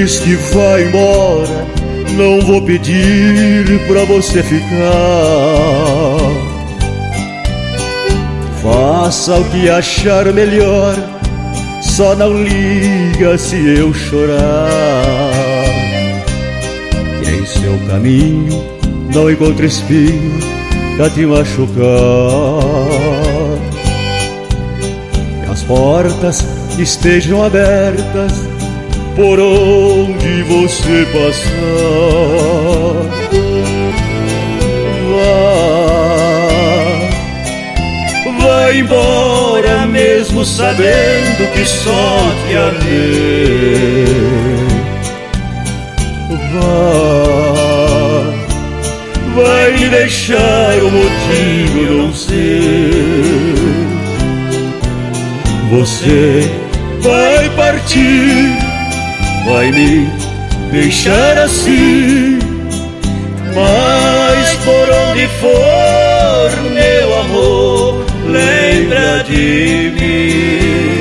diz que vai embora, não vou pedir pra você ficar. Faça o que achar melhor, só não liga se eu chorar. Que em seu caminho não encontre espinho pra te machucar. Que as portas estejam abertas por onde você passar. Vai embora mesmo sabendo que só te amei. Vai me deixar o motivo não sei. Você vai partir, vai me deixar assim. Mas por onde for, meu amor, lembra de mim.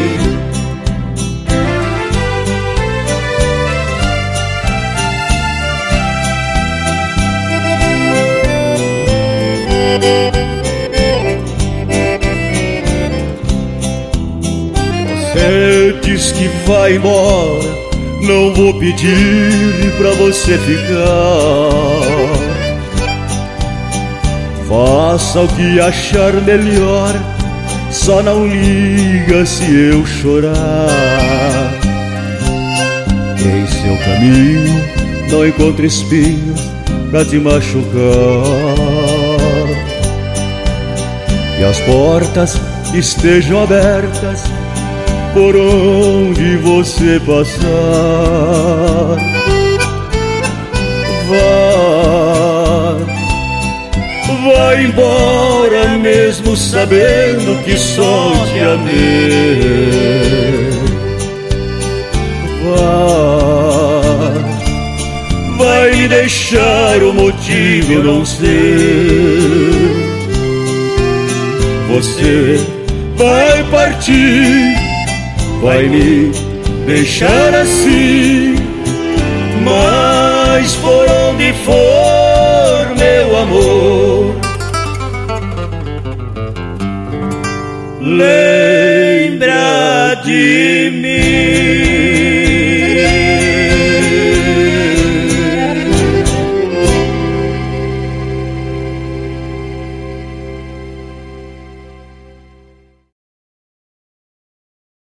Você diz que vai embora, não vou pedir pra você ficar. Faça o que achar melhor, só não liga se eu chorar. Em seu caminho não encontre espinhos pra te machucar. E as portas estejam abertas por onde você passar. Vai embora mesmo sabendo que só te amei. Vai me deixar o motivo eu não sei. Você vai partir, vai me deixar assim. Mas por onde for, meu amor, lembra de mim.